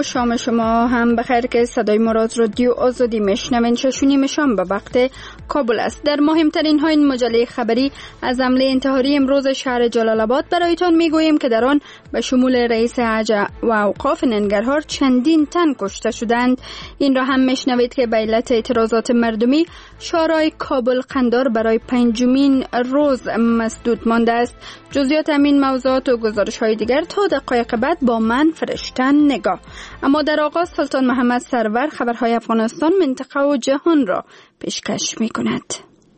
شام شما هم بخیر که صدای مراد رادیو آزادی میشنوین. 6:30 شام به وقت کابل است. در مهمترین ها این مجله خبری از حمله انتحاری امروز شهر جلال آباد برایتان میگوییم که در آن به شمول رئیس حج و اوقاف ننگرهار چندین تن کشته شدند. این را هم میشنوید که به علت اعتراضات مردمی شارع کابل قندار برای 5مین روز مسدود مانده است. جزئیات همین موضوعات و گزارش های دیگر تا دقایق بعد با من فرشتن نگاه. اما در آغاز سلطان محمد سرور خبرهای افغانستان، منطقه و جهان را پیشکش می کند.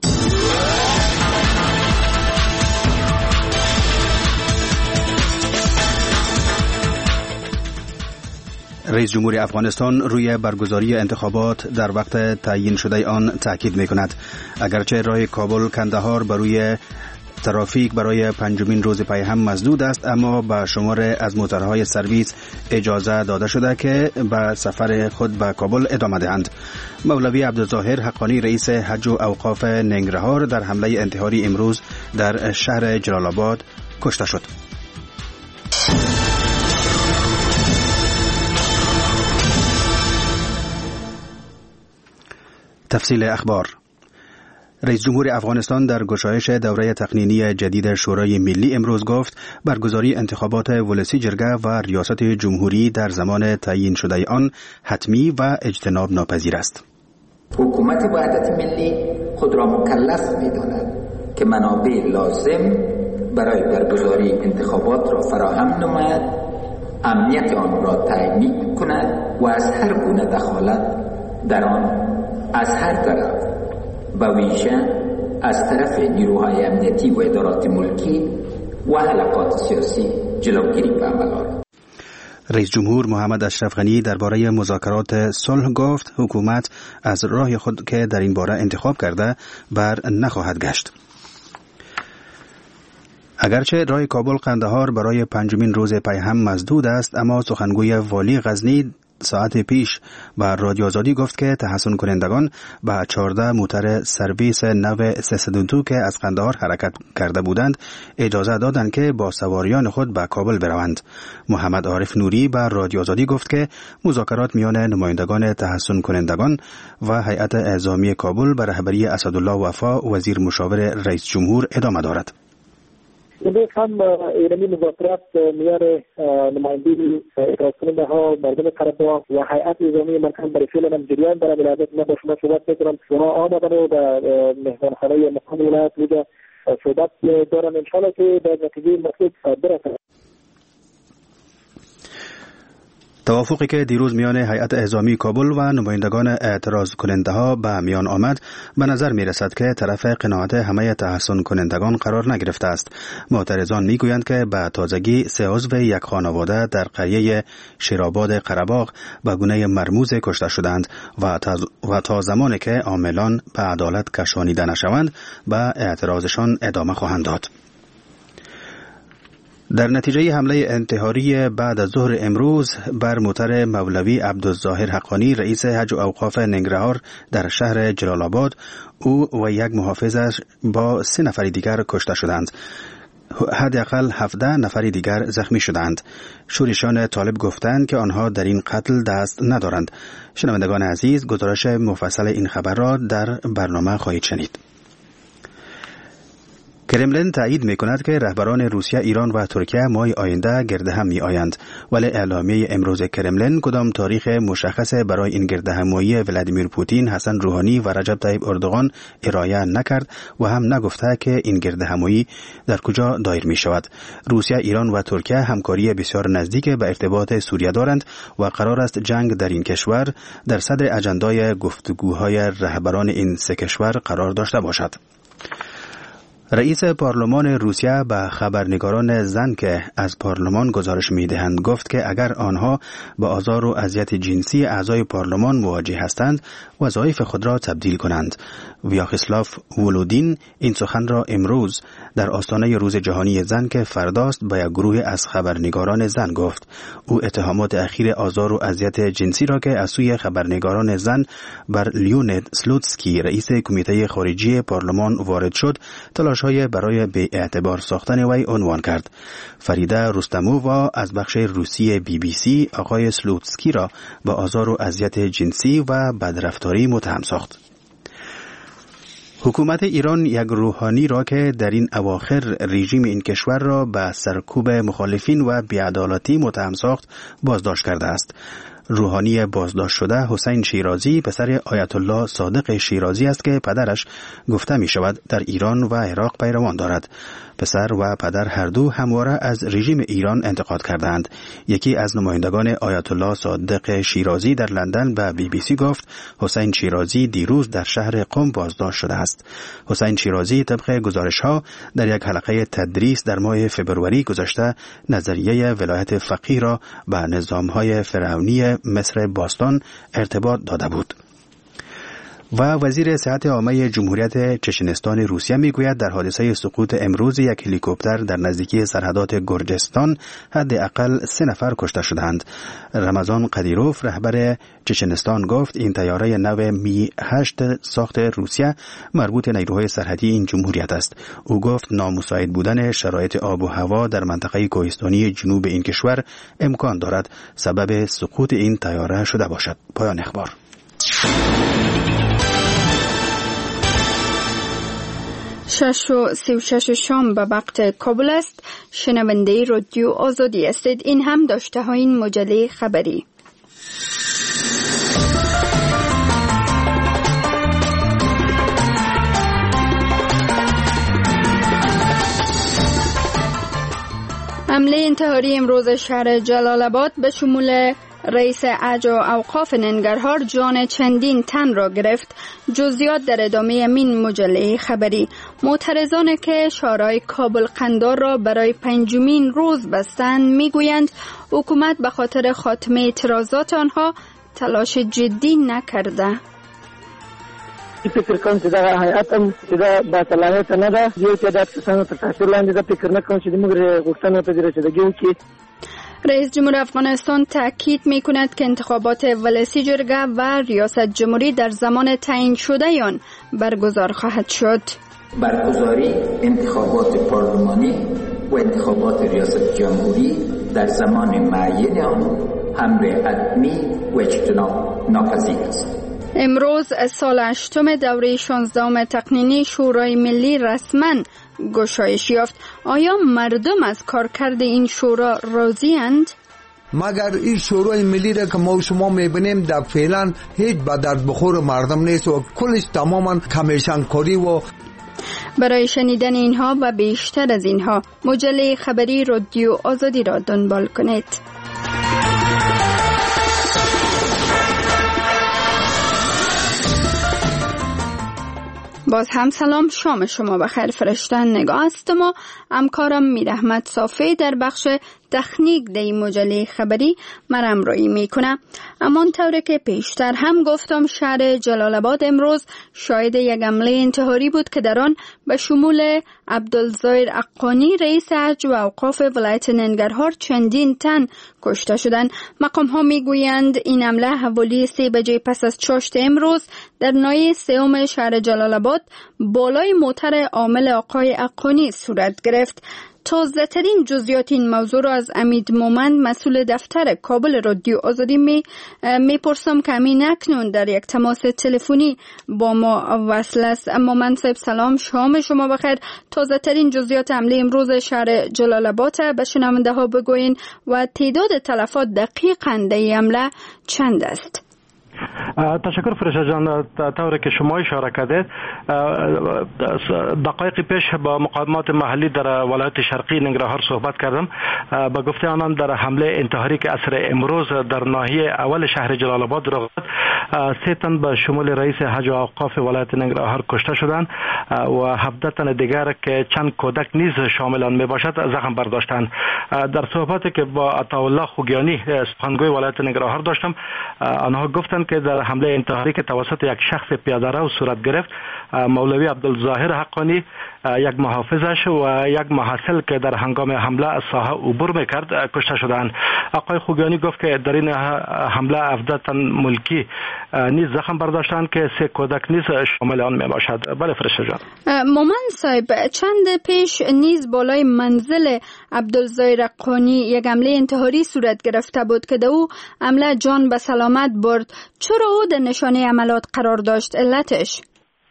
رئیس جمهور افغانستان روی برگزاری انتخابات در وقت تعیین شده آن تاکید می کند. اگرچه راه کابل کندهار بروی ترافیک برای 5مین روز پی هم مسدود است، اما به شمار از موتورهای سرویس اجازه داده شده که به سفر خود به کابل ادامه دهند. مولوی عبدالظاهر حقانی رئیس حج و اوقاف ننگرهار در حمله انتحاری امروز در شهر جلال آباد کشته شد. تفصیل اخبار. رئیس جمهور افغانستان در گشایش دوره تقنینی جدید شورای ملی امروز گفت برگزاری انتخابات ولسی جرگه و ریاست جمهوری در زمان تعیین شده آن حتمی و اجتناب ناپذیر است. حکومت وحدت ملی خود را مکلف می‌داند که منابع لازم برای برگزاری انتخابات را فراهم نماید، امنیت آن را تأمین کند و از هر گونه دخالت در آن از هر طرف و ویژه از طرف نیروهای امنیتی و ادارات ملکی و حلقات سیاسی جلوگیری به عمل آورد. رئیس جمهور محمد اشرف غنی درباره مذاکرات صلح گفت حکومت از راه خود که در این باره انتخاب کرده بر نخواهد گشت. اگرچه راه کابل قندهار برای 5مین روز پی هم مسدود است، اما سخنگوی والی غزنی ساعت پیش به رادیو آزادی گفت که تحسن کنندگان به 14 موتر سرویس نو 302 که از قندهار حرکت کرده بودند اجازه دادند که با سواریان خود به کابل بروند. محمد عارف نوری به رادیو آزادی گفت که مذاکرات میان نمایندگان تحسن کنندگان و هیئت اعزامی کابل به رهبری اسدالله وفا وزیر مشاور رئیس جمهور ادامه دارد. امروز هم ایرانی مذاکرات میان نمایندگی اعتراض کننده ها، مردم قره‌باغ و هیئت اعزامی مرکز برای فعل جریان در ولایت ما با شما صحبت میکنم. شما آمدن و در مهمانخانه مقام ولایت اینجا صحبت دارن. انشاءالله که در نتیجه مطلوب برسند. توافقی که دیروز میان هیئت اعزامی کابل و نمایندگان اعتراض کننده ها به میان آمد به نظر می رسد که طرف قناعت همه تحسن کنندگان قرار نگرفته است. معترضان می گویند که به تازگی 3 عضو یک خانواده در قریه شیرآباد قره‌باغ به گونه مرموز کشته شدند و تا زمانی که عاملان به عدالت کشانیده نشوند به اعتراضشان ادامه خواهند داد. در نتیجه حمله انتحاری بعد از ظهر امروز بر موتر مولوی عبدالظاهر حقانی رئیس حج و اوقاف ننگرهار در شهر جلال آباد، او و یک محافظش با 3 نفر دیگر کشته شدند. حداقل 17 نفر دیگر زخمی شدند. شورشیان طالب گفتند که آنها در این قتل دست ندارند. شنوندگان عزیز، گزارش مفصل این خبر را در برنامه خواهید شنید. کرملین تایید می‌کند که رهبران روسیه، ایران و ترکیه ماه آینده گرد هم می‌آیند، ولی اعلامیه امروز کرملین کدام تاریخ مشخص برای این گرد همایی ولادیمیر پوتین، حسن روحانی و رجب طیب اردوغان ارائه نکرد و هم نگفته که این گرد همایی در کجا دایر می‌شود. روسیه، ایران و ترکیه همکاری بسیار نزدیک به ارتباط سوریه دارند و قرار است جنگ در این کشور در صدر اجندای گفتگوهای رهبران این 3 کشور قرار داشته باشد. رئیس پارلمان روسیه به خبرنگاران زن که از پارلمان گزارش می‌دهند گفت که اگر آنها با آزار و اذیت جنسی اعضای پارلمان مواجه هستند وظایف خود را تبدیل کنند. ویاخسلاف ولودین این سخن را امروز در آستانه روز جهانی زن که فرداست با یک گروه از خبرنگاران زن گفت. او اتهامات اخیر آزار و اذیت جنسی را که از سوی خبرنگاران زن بر لیونید سلوتسکی رئیس کمیته خارجی پارلمان وارد شد تلاش‌های برای به اعتبار ساختن وی عنوان کرد. فریده رستمووا از بخش روسی BBC آقای سلوتسکی را با آزار و اذیت جنسی و بدرفتاری متهم ساخت. حکومت ایران یک روحانی را که در این اواخر رژیم این کشور را به سرکوب مخالفین و بی‌عدالتی متهم ساخت بازداشت کرده است. روحانی بازداشت شده حسین شیرازی پسر آیت الله صادق شیرازی است که پدرش گفته می شود در ایران و عراق پیروان دارد. پسر و پدر هر دو همواره از رژیم ایران انتقاد کردند. یکی از نمایندگان آیت الله صادق شیرازی در لندن به BBC گفت حسین شیرازی دیروز در شهر قم بازداشت شده است. حسین شیرازی طبق گزارش‌ها در یک حلقه تدریس در ماه فبروری گذشته نظریه ولایت فقیه را به نظام‌های فرعونی مصر باستان ارتباط داده بود. و وزیر صحت عامه جمهوریت چچنستان روسیه میگوید در حادثه سقوط امروز یک هلیکوپتر در نزدیکی سرحدات گرجستان حداقل 3 نفر کشته شدند. رمضان قدیروف رهبر چچنستان گفت این طیاره نو می 8 ساخت روسیه مربوط نیروهای سرحدی این جمهوریت است. او گفت نامساعد بودن شرایط آب و هوا در منطقه کوهستانی جنوب این کشور امکان دارد سبب سقوط این طیاره شده باشد. پایان اخبار. 6:36 شام به وقت کابل است. شنونده رادیو آزادی هستید. این هم داشته های این مجله خبری. حمله انتحاری امروز شهر جلال آباد به شمول رئیس اجرا اوقاف ننگرهار جان چندین تن را گرفت. جزئیات در ادامه این مجله خبری. معترضان که شارع کابل قندار را برای 5مین روز بستند میگویند حکومت به خاطر خاتمه اعتراضات آنها تلاش جدی نکرده. فکر کوم چې دا هیئت هم چې دا با صلاحیت نه ده، یو تعداد کسانو تر تاثیر لاندې ده. فکر نه کوم چې موږ غوښتنو ته رسیدګي وکړي. رئیس جمهور افغانستان تاکید می کند که انتخابات ولسی جرگه و ریاست جمهوری در زمان تعیین شده آن برگزار خواهد شد. برگزاری انتخابات پارلمانی و انتخابات ریاست جمهوری در زمان معین آن امر حتمی و اجتناب ناپذیر است. امروز سال 8 دوره 16 تقنینی شورای ملی رسما گشایش یافت. آیا مردم از کارکرد این شورا راضی اند؟ مگر این شورای ملی را که ما شما میبینیم در فعلا هیچ به درد بخور مردم نیست و کلش تماما کمیشن کاری. و برای شنیدن اینها و بیشتر از اینها مجله خبری رادیو آزادی را دنبال کنید. باز هم سلام، شام شما بخیر. فرشتن نگاه است ما همکارم میر احمد صافی در بخش تکنیک در مجله خبری مرم رایی میکنه. امان طوری که پیشتر هم گفتم شهر جلال آباد امروز شاهد یک حمله انتحاری بود که در آن به شمول عبدالظاهر اقانی رئیس اجرا و اوقاف ولایت ننگرهار چندین تن کشته شدند. مقام ها میگویند این حمله حوالی 3 بجه پس از چاشت امروز در ناحیه 3 شهر جلال آباد بالای موتر عامل آقای اقانی صورت گرفت. تازه ترین جزئیات این موضوع را از امید مومند مسئول دفتر کابل رادیو آزادی میپرسم که همین اکنون در یک تماس تلفنی با ما وصل است. مومند صاحب سلام، شام شما بخیر. تازه ترین جزئیات حمله امروز شهر جلال آباد به شنونده ها بگوین و تعداد تلفات دقیقاً در این حمله چند است؟ تشکر فرشته جان. طوری که شما اشاره کردید دقایق پیش با مقامات محلی در ولایت شرقی ننگرهار صحبت کردم. با گفته آنان در حمله انتحاری که عصر امروز در ناحیه اول شهر جلال آباد رخ داد 3 تن به شمول رئیس حج و اوقاف ولایت ننگرهار کشته شدند و 17 تن دیگر که چند کودک نیز شامل آن می باشد زخم برداشتند. در صحبتی که با عطاالله خوگیانی سخنگوی ولایت ننگرهار داشتم آنها گفتند که در حمله انتحاری که توسط یک شخص پیاده رو صورت گرفت مولوی عبدالظاهر حقانی، یک محافظش و یک محصل که در هنگام حمله از ساحه عبور میکرد کشته شدند. آقای خوگیانی گفت که در این حمله 17 تن ملکی نیز زخم برداشتند که 3 کودک نیز شامل آن می باشد. بله فرشته جان. مومن صاحب، چند پیش نیز بالای منزل عبدالظاهر حقانی یک حمله انتحاری صورت گرفته بود که در او حمله جان به سلامت برد. چرا او در نشانه عملات قرار داشت؟ علتش؟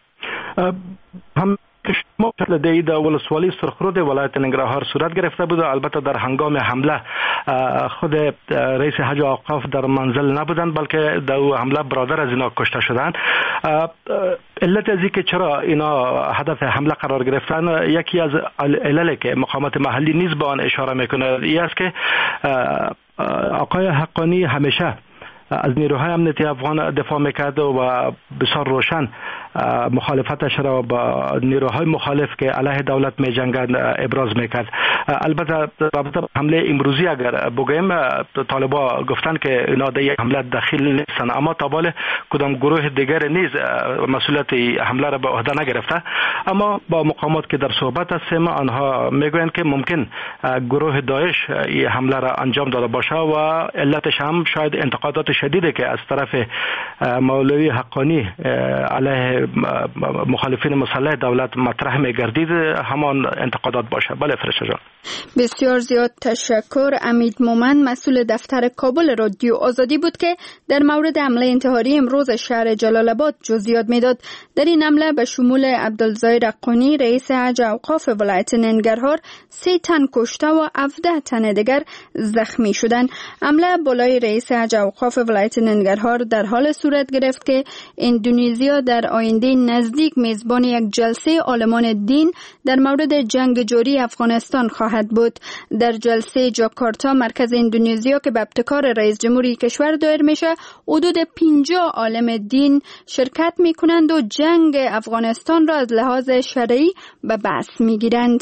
ما لدی در ولسوالی سرخرود ولایت ننگرهار صورت گرفته بود. البته در هنگام حمله خود رئیس حج اوقاف در منزل نبودند، بلکه در حمله برادر از اینا کشته شدند. علت از اینکه چرا اینا هدف حمله قرار گرفتن، یکی از علل که مقامات محلی نیز به آن اشاره میکنه این است که آقای حقانی همیشه از نیروهای امنیتی افغان دفاع میکرد و بسیار روشن مخالفتش را با نیروهای مخالف که علیه دولت میجنگند ابراز میکرد. البته رابطه حمله امروزی اگر بگویم، طالبا گفتن که اینا در یک حمله دخیل نیستن، اما تا حال کدام گروه دیگر نیز مسئولیت حمله را به عهده نگرفته. اما با مقامات که در صحبت هستیم آنها میگویند که ممکن گروه داعش این حمله را انجام داده باشه و علتش هم شاید انتقادات شدیدی که از طرف مولوی حقانی علیه مخالفین مسلح دولت مطرح می‌گردید همان انتقادات باشه. بله فرشته جان. بسیار زیاد تشکر. امید مومن، مسئول دفتر کابل رادیو آزادی بود که در مورد حمله انتحاری امروز شهر جلال آباد جزئیات میداد. در این حمله به شمول عبدالظاهر حقانی رئیس حج اوقاف ولایت ننگرهار 3 تن کشته و 17 تن دیگر زخمی شدند. حمله بالای رئیس حج اوقاف ولایت ننگرهار در حال صورت گرفت که اندونزیا در آینده نزدیک میزبان یک جلسه عالمان دین در مورد جنگ جاری افغانستان خواهد بود. در جلسه جاکارتا مرکز اندونزیا که به ابتکار رئیس جمهوری کشور دایر میشه، حدود 50 عالم دین شرکت میکنند و جنگ افغانستان را از لحاظ شرعی به بحث میگیرند.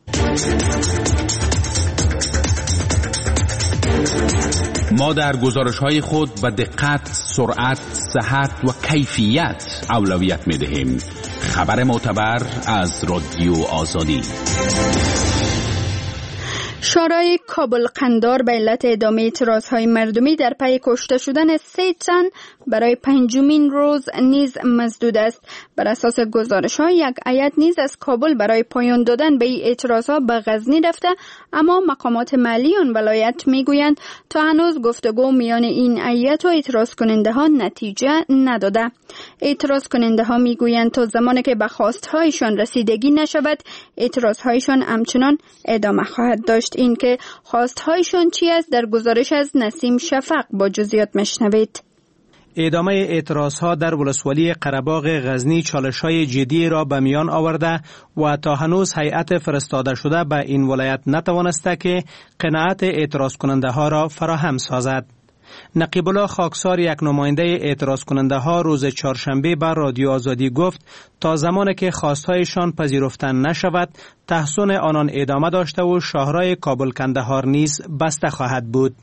ما در گزارش‌های خود به دقت، سرعت، صحت و کیفیت اولویت می‌دهیم. خبر معتبر از رادیو آزادی. شورای کابل قندار به علت ادامه اعتراضهای مردمی در پی کشته شدن 3 تن برای 5مین روز نیز مسدود است. بر اساس گزارش‌ها یک هیئت نیز از کابل برای پایان دادن به این اعتراضها به غزنی رفته، اما مقامات محلی آن ولایت میگویند تا هنوز گفتگو میان این هیئت و اعتراض کننده ها نتیجه نداده. اعتراض کننده ها میگویند تا زمانی که به خواستهایشان رسیدگی نشود اعتراضهایشان همچنان ادامه خواهد داشت. این که خواستهایشان چی است در گزارش از نسیم شفق با جزئیات مشنوید. ادامه اعتراضها در ولسوالی قره‌باغ غزنی چالش‌های جدی را به میان آورده و تا هنوز هیئت فرستاده شده به این ولایت نتوانسته که قناعت اعتراض کننده ها را فراهم سازد. نقیب الله خاکسار، یک نماینده اعتراض کننده ها، روز چهارشنبه بر رادیو آزادی گفت تا زمانی که خواستهایشان پذیرفته نشود تحصن آنان ادامه داشته و شاهرای کابل کندهار نیز بسته خواهد بود.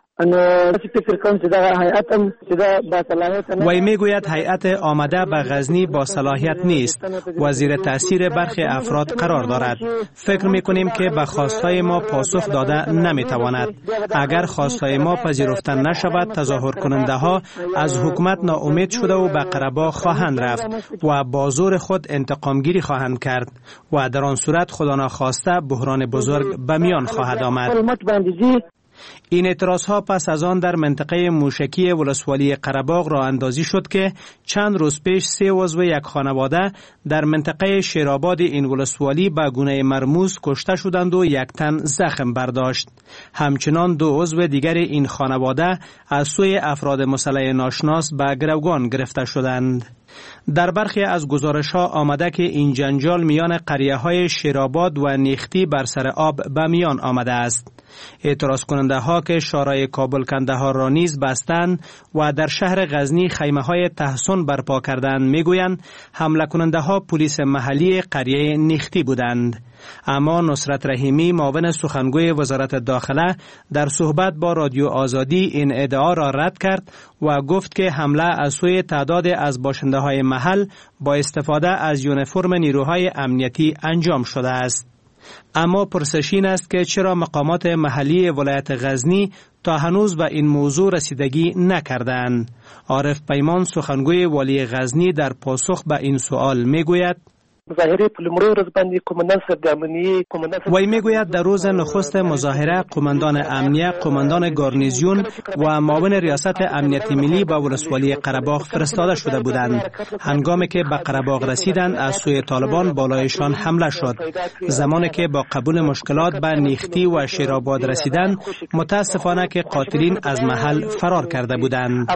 وی میگوید هیئت آمده به غزنی با صلاحیت نیست و زیر تاثیر برخی افراد قرار دارد. فکر میکنیم که به خواستهای ما پاسخ داده نمیتواند. اگر خواستهای ما پذیرفته نشود تظاهر کننده ها از حکومت ناامید شده و به قره‌باغ خواهند رفت و با زور خود انتقامگیری خواهند کرد و در آن صورت خدا ناخواسته بحران بزرگ به میان خواهد آمد. این اعتراضها پس از آن در منطقه موشکی ولسوالی قره‌باغ راه اندازی شد که چند روز پیش 3 عضو یک خانواده در منطقه شیرآباد این ولسوالی به گونه مرموز کشته شدند و 1 تن زخم برداشت. همچنان 2 عضو دیگر این خانواده از سوی افراد مسلح ناشناس به گروگان گرفته شدند. در برخی از گزارش‌ها آمده که این جنجال میان قریه‌های شیرآباد و نیختی بر سر آب به میان آمده است. اعتراض کننده ها که شورای کابل کندهار را نیز بستند و در شهر غزنی خیمه‌های تحصن برپا کردند میگویند حمله کننده ها پلیس محلی قریه نیختی بودند. اما نصرت رحیمی معاون سخنگوی وزارت داخله در صحبت با رادیو آزادی این ادعا را رد کرد و گفت که حمله از سوی تعداد از باشنده های محل با استفاده از یونیفرم نیروهای امنیتی انجام شده است. اما پرسش این است که چرا مقامات محلی ولایت غزنی تا هنوز به این موضوع رسیدگی نکردند؟ عارف پیمان سخنگوی والی غزنی در پاسخ به این سوال میگوید وی میگوید در روز نخست مظاهره قماندان امنیه، قماندان گارنیزیون و معاون ریاست امنیت ملی به ولسوالی قره‌باغ فرستاده شده بودند. هنگامی که به قره‌باغ رسیدند از سوی طالبان بالایشان حمله شد. زمانی که با قبول مشکلات به نیختی و شیرآباد رسیدند متاسفانه که قاتلین از محل فرار کرده بودند.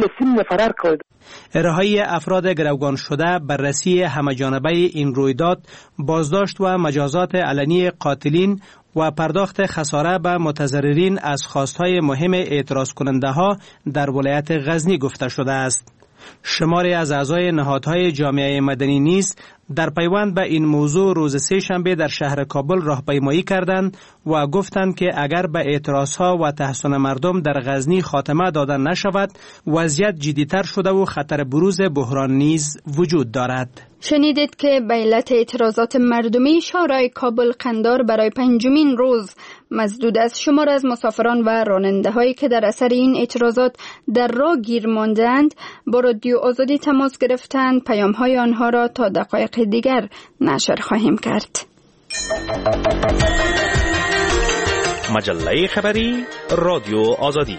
رهایی افراد گروگان شده، بررسی همه‌جانبه این رویداد، بازداشت و مجازات علنی قاتلین و پرداخت خساره به متضررین از خواستهای مهم اعتراض کننده ها در ولایت غزنی گفته شده است. شماری از اعضای نهادهای جامعه مدنی نیز در پیوند به این موضوع روز سه شنبه در شهر کابل راهپیمایی کردند و گفتند که اگر به اعتراضها و تحصن مردم در غزنی خاتمه داده نشود وضعیت جدی‌تر شده و خطر بروز بحران نیز وجود دارد. شنیدید که به علت اعتراضات مردمی شارع کابل قندار برای 5مین روز مسدود است. شمار از مسافران و راننده هایی که در اثر این اعتراضات در راه گیر ماندند با رادیو آزادی تماس گرفتند. پیام های آنها را تا دقایق دیگر نشر خواهیم کرد. مجله خبری رادیو آزادی.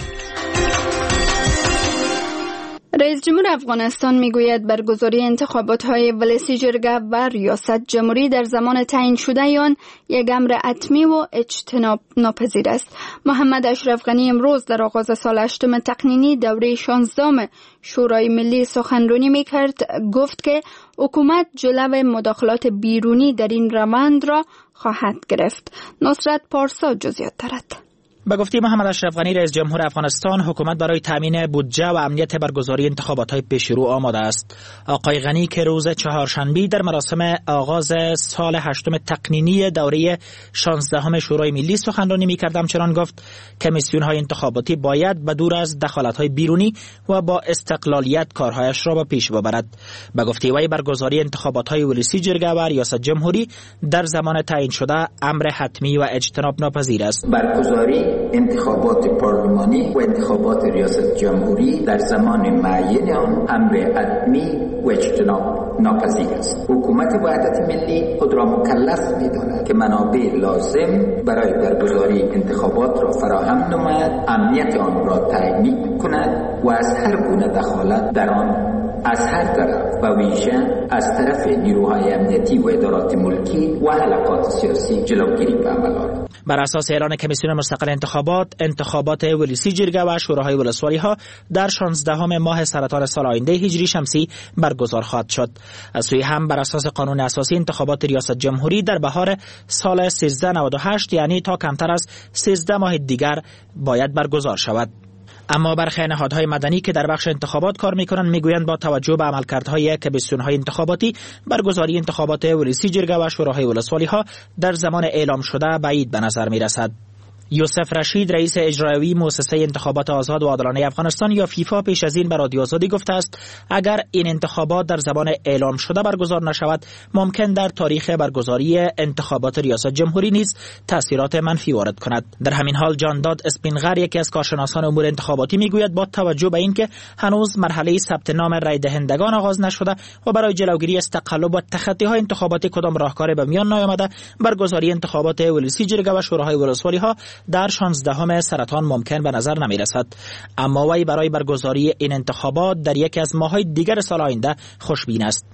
رئیس جمهور افغانستان میگوید برگزاری انتخابات‌های ولسی جرگه و ریاست جمهوری در زمان تعیین شده آن یک امر حتمی و اجتناب ناپذیر است. محمد اشرف غنی امروز در آغاز سال 8 تقنینی دوره 16 شورای ملی سخنرانی میکرد. گفت که حکومت جلو مداخلات بیرونی در این روند را خواهد گرفت. نصرت پارسا جزئیات دارد. به گفته محمد اشرف غنی رئیس جمهور افغانستان، حکومت برای تامین بودجه و امنیت برگزاری انتخابات‌های پیشرو آماده است. آقای غنی که روز چهارشنبه در مراسم آغاز سال 8 تقنینی دوره 16 شورای ملی سخنرانی می‌کرد، همچنان گفت کمیسیون‌های انتخاباتی باید به دور از دخالت‌های بیرونی و با استقلالیت کارهایش را به پیش ببرد. به گفته وی برگزاری انتخابات‌های ولسی جرگه و ریاست جمهوری در زمان تعیین شده امر حتمی و اجتناب ناپذیر است. برگزاری انتخابات پارلمانی و انتخابات ریاست جمهوری در زمان معین آن امر حتمی و اجتناب ناپذیر است. حکومت وحدت ملی خود را مکلف می‌داند که منابع لازم برای برگزاری انتخابات را فراهم نماید، امنیت آن را تامین کند و از هر گونه دخالت در آن از هر طرف و ویژه از طرف نیروهای امنیتی و ادارات ملکی و حلقات سیاسی جلوگیری به عمل آورد. بر اساس اعلان کمیسیون مستقل انتخابات ولسی جرگه و شوراهای ولسوالی ها در 16 ماه سرطان سال آینده هجری شمسی برگزار خواهد شد. از سوی هم بر اساس قانون اساسی انتخابات ریاست جمهوری در بهار سال 1398 یعنی تا کمتر از 13 ماه دیگر باید برگزار شود. اما برخی نهادهای مدنی که در بخش انتخابات کار میکنند میگویند با توجه به عملکردهای کمیسیون‌های انتخاباتی برگزاری انتخابات ولسی جرگه و شوراهای ولسوالی ها در زمان اعلام شده بعید به نظر میرسد. یوسف رشید رئیس اجرایی مؤسسه انتخابات آزاد و عادلانه افغانستان یا فیفا پیش از این به رادیو آزادی گفته است اگر این انتخابات در زمان اعلام شده برگزار نشود ممکن در تاریخ برگزاری انتخابات ریاست جمهوری نیز تاثیرات منفی وارد کند. در همین حال جانداد اسپینغر یکی از کارشناسان امور انتخاباتی میگوید با توجه به اینکه هنوز مرحله ثبت نام رای دهندگان آغاز نشده و برای جلوگیری از تقلب و تخطی‌های انتخاباتی کدام راهکاری به میان نیامده برگزاری انتخابات ولسی جرگه و شوراهای ولسوالی ها در 16 سرطان ممکن به نظر نمی رسد. اما وی برای برگزاری این انتخابات در یکی از ماه‌های دیگر سال آینده خوشبین است.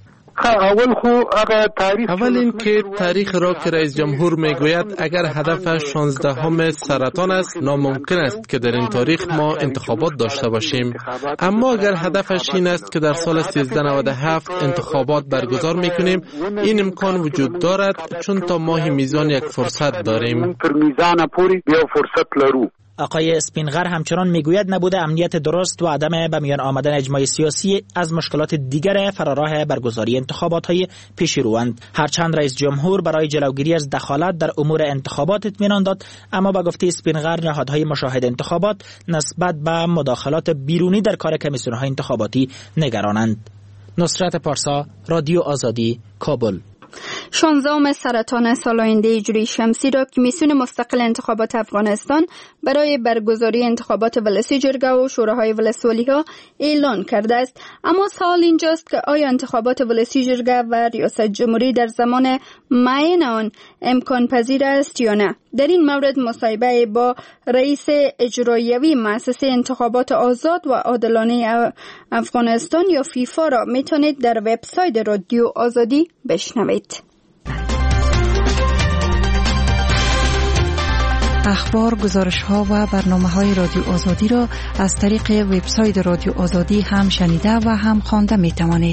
اول این که تاریخ را که رئیس جمهور میگوید اگر هدف 16 سرطان است ناممکن است که در این تاریخ ما انتخابات داشته باشیم. اما اگر هدفش این است که در سال 1397 انتخابات برگزار میکنیم این امکان وجود دارد چون تا ماه میزان یک فرصت داریم. آقای اسپینغر همچنان میگوید نبوده امنیت درست و عدم به میان آمدن اجماع سیاسی از مشکلات دیگر فراراه برگزاری انتخابات‌های پیشی روند. هرچند رئیس جمهور برای جلوگیری از دخالت در امور انتخابات اطمینان داد، اما با گفته اسپینغر نهادهای مشاهد انتخابات نسبت به مداخلات بیرونی در کار کمیسیون‌های انتخاباتی نگرانند. نصرت پارسا، رادیو آزادی، کابل. 16 سرطان سال آینده جوری شمسی را کمیسیون مستقل انتخابات افغانستان برای برگزاری انتخابات ولسی جرگه و شوراهای ولسوالی‌ها اعلان کرده است. اما سوال اینجاست که آیا انتخابات ولسی جرگه و ریاست جمهوری در زمان معین آن امکان پذیر است یا نه؟ در این مورد مصاحبه با رئیس اجراییوی مؤسسه انتخابات آزاد و عادلانه افغانستان یا فیفا را میتونید در وبسایت رادیو آزادی بشنوید. اخبار، گزارش‌ها و برنامه‌های رادیو آزادی را از طریق وبسایت رادیو آزادی هم شنیده و هم خوانده می‌توانید.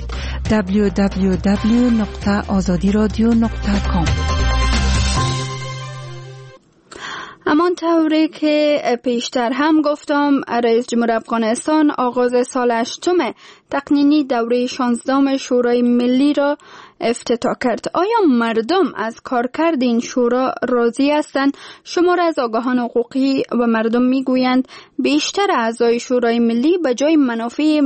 www.azadiradio.com. همان طوری که پیشتر هم گفتم، رئیس جمهور افغانستان آغاز سال 8 تقنینی دوره 16 شورای ملی را افتتاح کرد. آیا مردم از کارکرد این شورا راضی هستند؟ شمار از آگاهان حقوقی و مردم میگویند بیشتر اعضای شورای ملی به جای منافع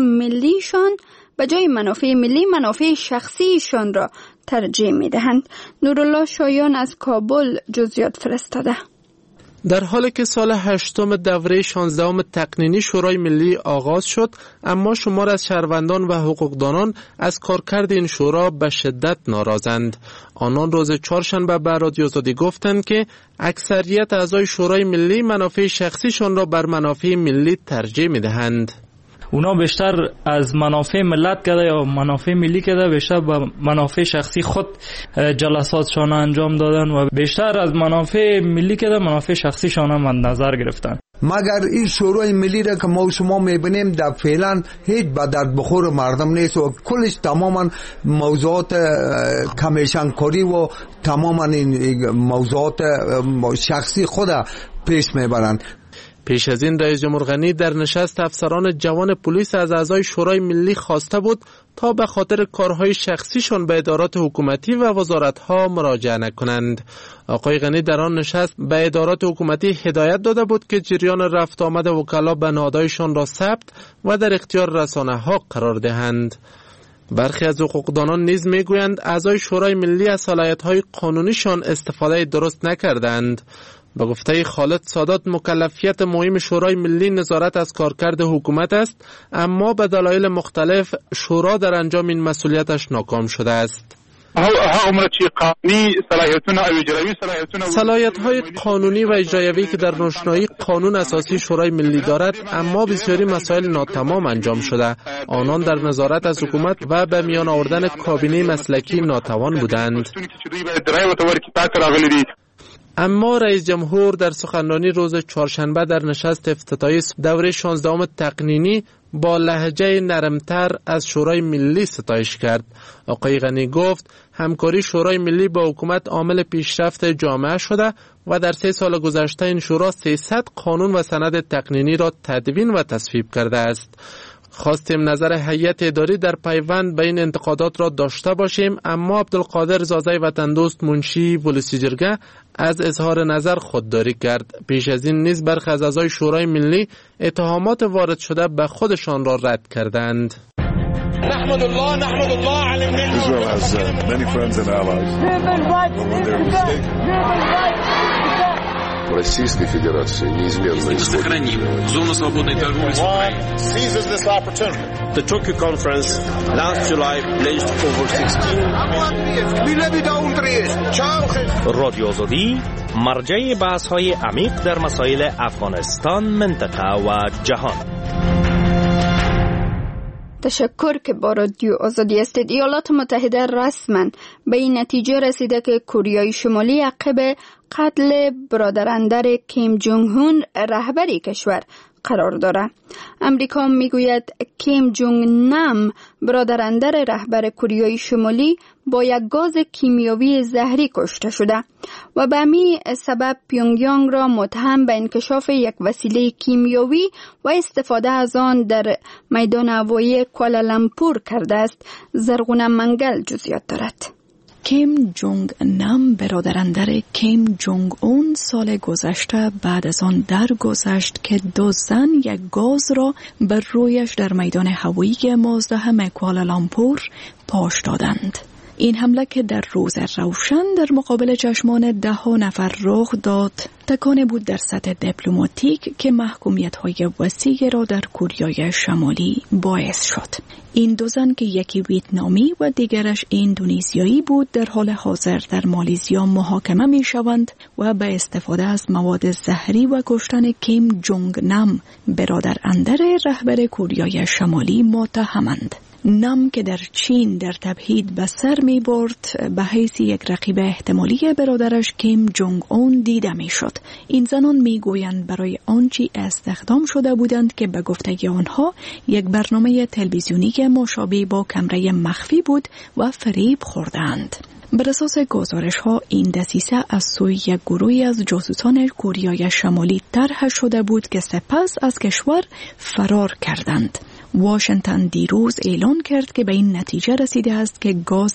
ملی منافع شخصیشان را ترجیح میدهند. نورالله شایان از کابل جزئیات فرستاده. در حالی که سال 8 دوره 16 تقنینی شورای ملی آغاز شد، اما شمار از شهروندان و حقوقدانان از کارکرد این شورا به شدت ناراضند. آنان روز چهارشنبه به رادیو آزادی گفتند که اکثریت اعضای شورای ملی منافع شخصیشان را بر منافع ملی ترجیح می‌دهند. اونا بیشتر از منافع ملت کرده یا منافع ملی کرده، بیشتر به منافع شخصی خود جلساتشان انجام دادن و بیشتر از منافع ملی کرده منافع شخصیشان هم نظر گرفتن. مگر این شورای ملی را که ما شما میبینیم در فعلا هیچ به درد بخور مردم نیست و کلش تماما موضوعات کمیشن کاری و تماما این موضوعات شخصی خود پیش میبرند. پیش از این رئیس جمهور غنی در نشست افسران جوان پلیس از اعضای شورای ملی خواسته بود تا به خاطر کارهای شخصیشان به ادارات حکومتی و وزارتها مراجعه نکنند. آقای غنی در آن نشست به ادارات حکومتی هدایت داده بود که جریان رفت آمد وکلا به نهادهایشان را ثبت و در اختیار رسانه‌ها قرار دهند. برخی از حقوقدانان نیز میگویند اعضای شورای ملی از صلاحیت‌های قانونیشان استفاده درست نکردند. به گفته خالد سادات، مکلفیت مهم شورای ملی نظارت از کارکرد حکومت است، اما به دلایل مختلف شورا در انجام این مسئولیتش ناکام شده است. صلاحیت‌های قانونی و اجراییوی که در روشنایی قانون اساسی شورای ملی دارد، اما بسیاری مسائل ناتمام انجام شده. آنان در نظارت از حکومت و به میان آوردن کابینه مسلکی ناتوان بودند. اما رئیس جمهور در سخنرانی روز چهارشنبه در نشست افتتاحی دوره 16 تقنینی با لهجه نرمتر از شورای ملی ستایش کرد. آقای غنی گفت همکاری شورای ملی با حکومت عامل پیشرفت جامعه شده و در 3 سال گذشته این شورا 300 قانون و سند تقنینی را تدوین و تصویب کرده است. خواستیم نظر هیئت اداری در پیوند به این انتقادات را داشته باشیم، اما عبدالقادر زازی وطن دوست منشی ولسی جرگه از اظهار نظر خودداری کرد. پیش از این نیز برخی از اعضای شورای ملی اتهامات وارد شده به خودشان را رد کردند. نحمد الله على Israel has many friends and allies. Российской Федерации неизменно сохраним зону свободной торговли с Украиной. Seizes this opportunity. The Tokyo conference last July pledged over 16 رادیو آزادی مرجع بحث‌های عمیق در مسائل افغانستان، منطقه و جهان. تشکر که با رادیو آزادی هستید. ایالات متحده رسما به این نتیجه رسیده که کره شمالی عقب قتل برادراندر کیم جونگ هون رهبری کشور قرار دارد. امریکا میگوید کیم جونگ نم برادراندر رهبر کره شمالی با یک گاز کیمیایی زهری کشته شده و به همین سبب پیونگیانگ را متهم به انکشاف یک وسیله کیمیایی و استفاده از آن در میدان هوایی کوالالامپور کرده است. زرغونه منگل جزئیات دارد. کیم جونگ نم برادراندر کیم جونگ اون سال گذشته بعد از آن درگذشت که دو زن یک گاز را بر رویش در میدان هوایی مازدهم کوالالامپور پاش دادند. این حمله که در روز روشن در مقابل چشمان 10 نفر رخ داد، تکانه بود در سطح دیپلماتیک که محکومیت‌های وسیع را در کره شمالی باعث شد. این دو زن که یکی ویتنامی و دیگرش اندونزیایی بود، در حال حاضر در مالزیا محاکمه می‌شوند و به استفاده از مواد زهری و کشتن کیم جونگ نم برادراندر رهبر کره شمالی متهمند. نم که در چین در تبعید به سر می برد، به حیث یک رقیب احتمالی برادرش کیم جونگ اون دیده می شد. این زنان می گویند برای آنچه استخدام شده بودند که به گفته آنها یک برنامه تلویزیونی مشابه با کمره مخفی بود و فریب خوردند. بر اساس گزارش ها این دسیسه از سوی یک گروهی از جاسوسان کره شمالی طرح شده بود که سپس از کشور فرار کردند. واشنگتن دیروز اعلان کرد که به این نتیجه رسیده است که گاز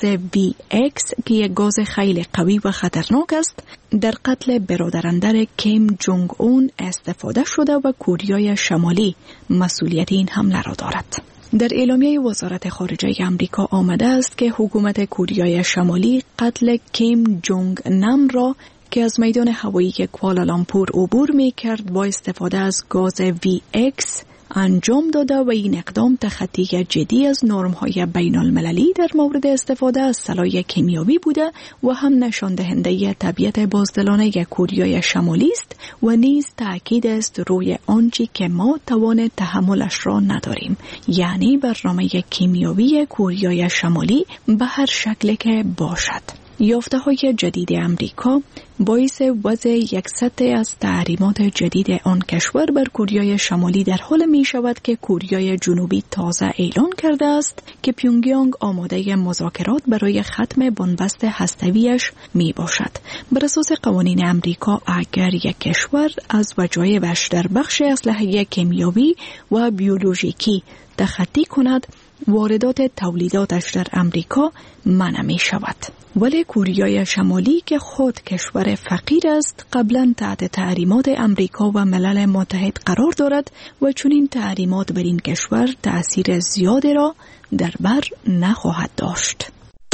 VX که یک گاز خیلی قوی و خطرناک است در قتل برادراندر کیم جونگ اون استفاده شده و کره شمالی مسئولیت این حمله را دارد. در اعلامیه وزارت خارجه آمریکا آمده است که حکومت کره شمالی قتل کیم جونگ نم را که از میدان هوایی کوالالامپور عبور می کرد با استفاده از گاز VX انجام داده و این اقدام تخطی جدی از نرم‌های بین‌المللی در مورد استفاده از سلاح کیمیایی بوده و هم نشان دهنده طبیعت بازدلانه کره شمالی است و نیز تأکید است روی آنچه که ما توان تحملش را نداریم، یعنی برنامه کیمیایی کره شمالی به هر شکل که باشد. یافته‌های جدید امریکا باعث وضع یک سطح از تحریمات جدید آن کشور بر کره شمالی در حال می شود که کره جنوبی تازه اعلان کرده است که پیونگیانگ آماده مذاکرات برای ختم بنبست هسته‌ایش می باشد. بر اساس قوانین امریکا اگر یک کشور از وجایبش در بخش اسلحه کیمیایی و بیولوژیکی تخطی کند، واردات تولیداتش در امریکا منع می شود. ولی کره شمالی که خود کشور فقیر است قبلا تحت تحریمات امریکا و ملل متحد قرار دارد و چون این تحریمات بر این کشور تأثیر زیادی را در بر نخواهد داشت.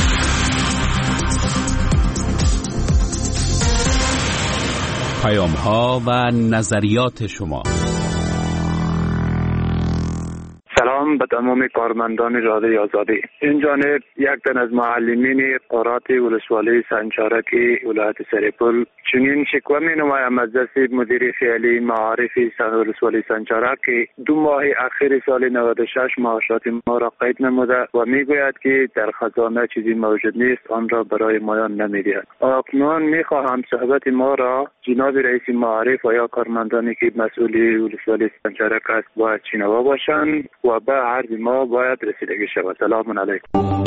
پیام‌ها و نظریات شما. سلام به تمام کارمندان رادیو آزادی. این جانب یک تن از معلمین قرات ولسوالی سنجارک ولایت سرپل چنین شکوه می نمایم از دست مدیر فعلی معارف ولسوالی سنجارک که 2 ماه اخیر سال 96 معاشات ما را قید نموده و می گوید که در خزانه چیزی موجود نیست، آن را برای مایان نمی‌دهد. اکنون می خواهم صحبت ما را جناب رئیس معارف و یا کارمندانی که مسئولی ولسوالی سنجارک است باید شنوا باشند و به عرض ما باید رسیدگی شود. سلام علیکم.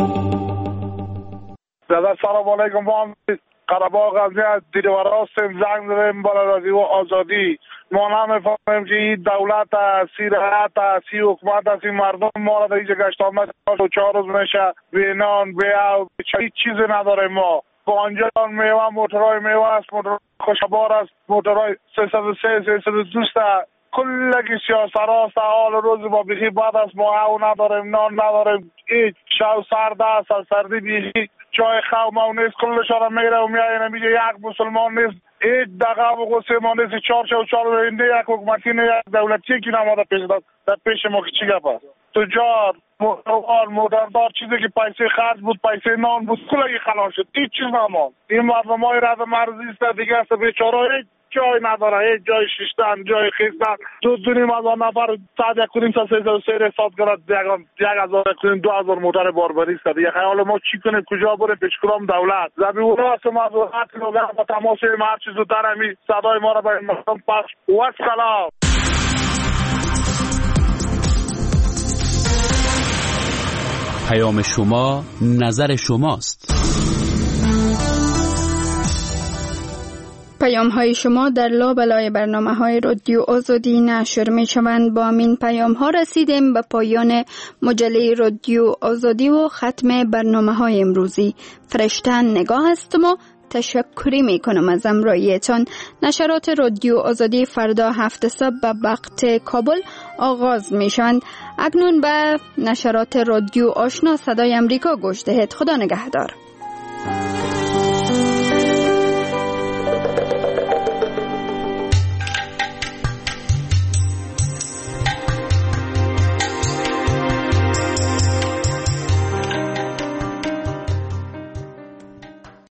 سلام علیکم. ما قره‌باغ غزنی از دیروار هستیم، زنگ زدیم بالا رادیو آزادی. ما نمی‌فهمیم که این دولت است، سیاست است، حکومت است، این مردم ما را در اینجا گشت آمد 4 روز میشه بی نان بی آب، هیچ چیزی نداریم. ما گانجان میوه، موتورهای میوه است، موتور خوشبار است، موتورهای 303 302 کلگی سیاسرها سوال روز با بیخی بعد است. ما او نداریم، نان نداریم، هیچ شو سرد است، سردی بیخی جای خواه نیست. کلشان را میره و میایه نمیگه یک مسلمان نیست، هیچ دقیقه و غصه ما نیست. 4 اینده یک حکومتی نه یک دولتی که نماده پیش داد در پیش ما که چی گپ است. تجار موتردار چیزی که پیسه خرج بود، پیسه نان بود، کلگی خلال شد، هیچ چیز نماند. این مردم های رد مرزی است دیگه است، بیچاره جای نداره، هیچ جای شیشتن، جای خیستن. 2,500 نفر ساعت 1,303 حساب کرد 1,000 2,000 موتر باربری است دیگه. خیال ما چی کنیم، کجا بریم؟ پیش کدام دولت؟ زبیونا است موضوعات رو با تماس هر چیز زودتر همین صدای ما را به مردم پخش و سلام. پیام شما نظر شماست. پیام های شما در لابلای برنامه های رادیو آزادی نشر می شوند. با این پیام ها رسیدیم به پایان مجله رادیو آزادی و ختم برنامه های امروزی. فرشتن نگاه هستم و تشکری می کنم از همراهیتان. نشرات رادیو آزادی فردا 7 صبح به وقت کابل آغاز می شوند. اکنون به نشرات رادیو آشنا صدای امریکا گوش دهید. خدا نگهدار.